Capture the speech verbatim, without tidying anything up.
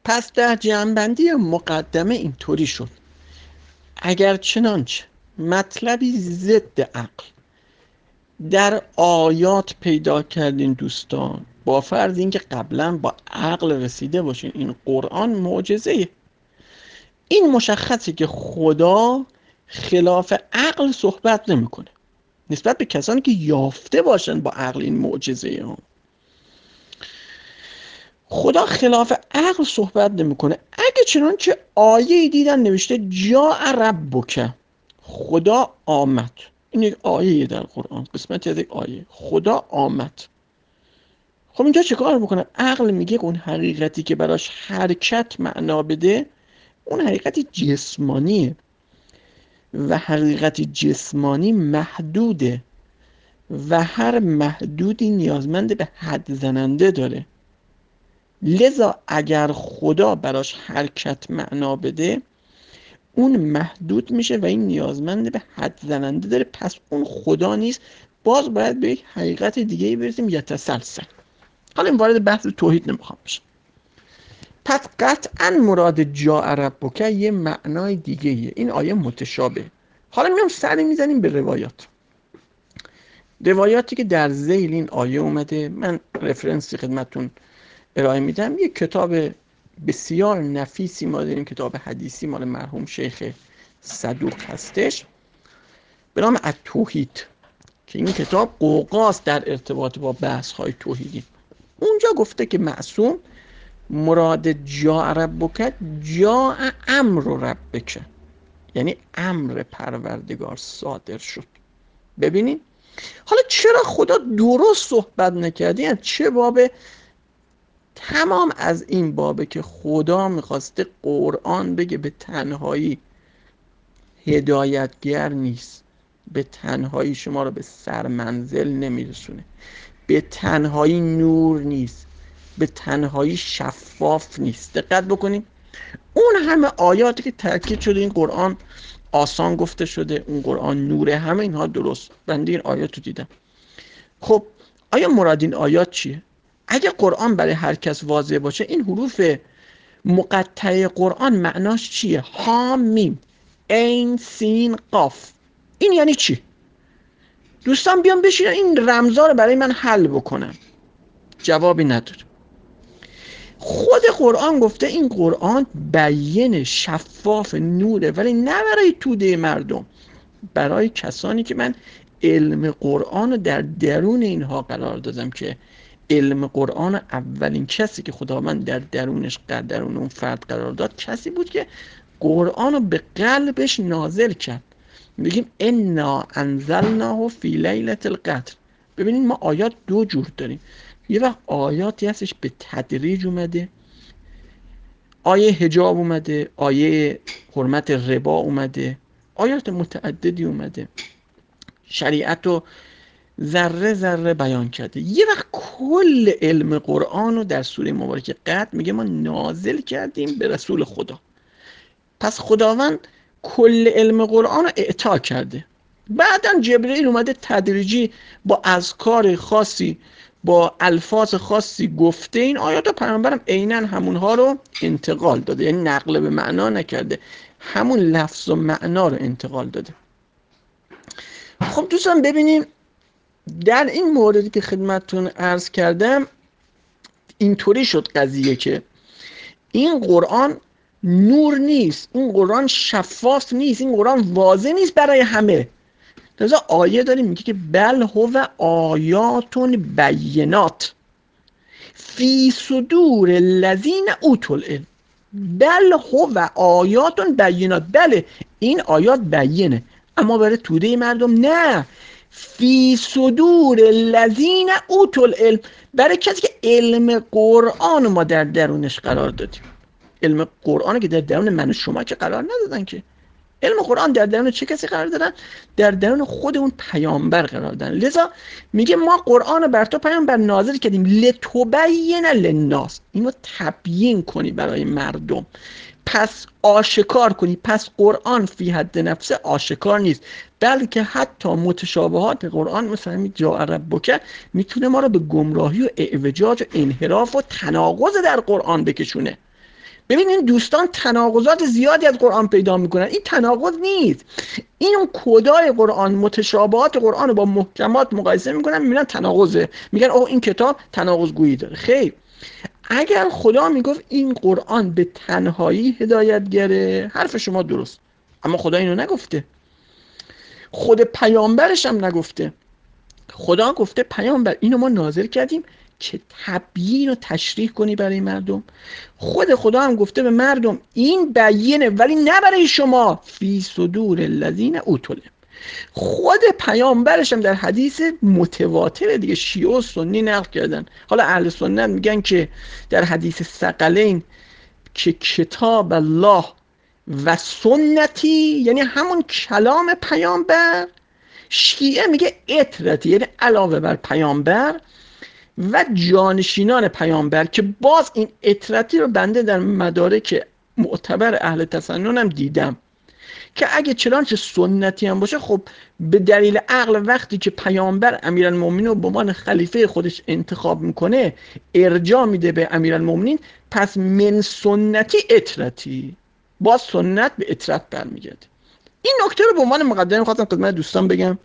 پس در جمع‌بندی مقدمه اینطوری شد: اگر چنانچه مطلبی ضد عقل در آیات پیدا کردین دوستان، با فرض اینکه قبلا با عقل رسیده باشین، این قرآن معجزه‌ایه. این مشخصه که خدا خلاف عقل صحبت نمیکنه نسبت به کسانی که یافته باشن با عقل این معجزه ها. خدا خلاف عقل صحبت نمیکنه. اگه چنانچه آیه دیدن نوشته جاء ربک، خدا آمد، این یک آیه در قرآن، قسمتی از یک آیه، خدا آمد. خب اینجا چه کار میکنه؟ عقل میگه اون حقیقتی که براش حرکت معنا بده اون حقیقتی جسمانیه و حقیقت جسمانی محدوده و هر محدودی نیازمند به حد زننده داره. لذا اگر خدا براش حرکت معنا بده اون محدود میشه و این نیازمند به حد زننده داره، پس اون خدا نیست. باز باید به یک حقیقت دیگه برسیم، یتسلسل. حالا این وارد بحث توحید نمیخوام بشم. پس قطعا مراد جاء ربک یه معنای دیگه ایه. این آیه متشابه. حالا میام سر میزنیم به روایات روایاتی که در ذیل این آیه اومده. من رفرنسی خدمتون ارائه میدم. یک کتاب بسیار نفیسی ما داریم، کتاب حدیثی مال مرحوم شیخ صدوق هستش به نام التوحید، که این کتاب قوقاست در ارتباط با بحث های توحیدی. اونجا گفته که معصوم مراد جاء ربک جاء امر ربک، یعنی امر پروردگار صادر شد. ببینید حالا چرا خدا درست صحبت نکرده؟ یعنی چه بابه؟ تمام از این بابه که خدا میخواسته قرآن بگه به تنهایی هدایتگر نیست، به تنهایی شما رو به سرمنزل نمیرسونه، به تنهایی نور نیست، به تنهایی شفاف نیست. دقت بکنیم اون همه آیاتی که تاکید شده این قرآن آسان گفته شده، اون قرآن نوره، همه اینها درست. بنده این آیات رو دیدم. خب آیا مراد این آیات چیه؟ اگه قرآن برای هر کس واضح باشه، این حروف مقطعه قرآن معناش چیه؟ ها میم عین سین قاف، این یعنی چی؟ دوستان بیان بشینن این رمزا رو برای من حل بکنن. جوابی نداره. خود قرآن گفته این قرآن بیان شفاف نوره، ولی نه برای توده مردم، برای کسانی که من علم قرآن رو در درون اینها قرار دادم، که علم قرآن اولین کسی که خداوند در درونش در درون اون فرد قرار داد کسی بود که قرآن رو به قلبش نازل کرد. میگیم انا انزلناه فی لیلة القدر. ببینید ما آیات دو جور داریم. یه وقت آیاتی هستش به تدریج اومده، آیه حجاب اومده، آیه حرمت ربا اومده، آیات متعددی اومده، شریعت رو ذره ذره بیان کرده. یه وقت کل علم قرآن رو در سوره مبارکه قدر میگه ما نازل کردیم به رسول خدا. پس خداوند کل علم قرآن رو اعطا کرده. بعدن جبرئیل اومده تدریجی با اذکار خاصی، با الفاظ خاصی گفته این آیات رو، پیامبرم عیناً همونها رو انتقال داده، یعنی نقل به معنا نکرده، همون لفظ و معنا رو انتقال داده. خب دوستان ببینیم در این موردی که خدمتتون عرض کردم اینطوری شد قضیه که این قرآن نور نیست، این قرآن شفاف نیست، این قرآن واضح نیست برای همه. لذا آیه داریم میگه که بل هو آیات بینات فی صدور الذین اوتوا العلم. بل هو آیات بینات، بله این آیات بینه، اما برای توده مردم نه. فی صدور الذین اوتوا العلم، برای کسی که علم قرآن ما در درونش قرار دادیم. علم قرآن که در درون من و شما که قرار ندادن، که علم قرآن در درون چه کسی قرار دادن؟ در درون خود اون پیامبر قرار دادن. لذا میگه ما قرآن رو بر تو پیامبر نازل کردیم لتبین للناس، اینو تبیین کنی برای مردم، پس آشکار کنی. پس قرآن فی حد نفسه آشکار نیست، بلکه حتی متشابهات قرآن مثل همین جاء ربک میتونه ما رو به گمراهی و اعوجاج و انحراف و تناقض در قرآن بکشونه. ببین این دوستان تناقضات زیادی از قرآن پیدا میکنن. این تناقض نیست، این اون کدای قرآن، متشابهات قرآن رو با محکمات مقایسه میکنن، میبینن تناقضه، میگن اوه این کتاب تناقض گویی داره. خیر، اگر خدا میگفت این قرآن به تنهایی هدایتگره، حرف شما درست، اما خدا اینو نگفته، خود پیامبرش هم نگفته. خدا گفته پیامبر اینو ما نازل کردیم که تبیین و تشریح کنی برای مردم. خود خدا هم گفته به مردم این بیینه ولی نه برای شما، فی صدور الذین اوتوا العلم. خود پیامبرش هم در حدیث متواتر دیگه شیعه و سنی نقل کردن. حالا اهل سنت میگن که در حدیث ثقلین که کتاب الله و سنتی، یعنی همون کلام پیامبر. شیعه میگه اطرتی، یعنی علاوه بر پیامبر و جانشینان پیامبر، که باز این اطرتی رو بنده در مدارک معتبر اهل تسنن هم دیدم که اگه چنانچه سنتی هم باشه، خب به دلیل عقل وقتی که پیامبر امیرالمومنین رو به عنوان خلیفه خودش انتخاب میکنه، ارجاع میده به امیرالمومنین، پس من سنتی اطرتی، باز سنت به اطرت برمیگرده. این نکته رو به عنوان مقدمه خواستم خدمت دوستان بگم.